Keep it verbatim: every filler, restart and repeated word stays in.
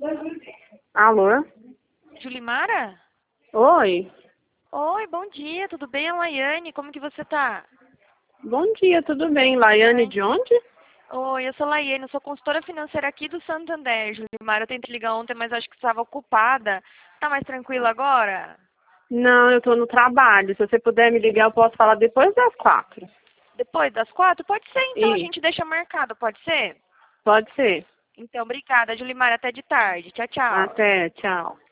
Alô? Julimara? Oi. Oi, bom dia, tudo bem? É a Laiane, como que você tá? Bom dia, tudo bem? Laiane Ai. de onde? Oi, eu sou a Laiane, eu sou consultora financeira aqui do Santander, Julimara. Eu tentei ligar ontem, mas acho que estava ocupada. Tá mais tranquila agora? Não, eu tô no trabalho. Se você puder me ligar, eu posso falar depois das quatro. Depois das quatro? Pode ser, então a Isso, gente deixa marcado, pode ser? pode ser. Então, obrigada, Julimara, até de tarde. Tchau, tchau. Até, tchau.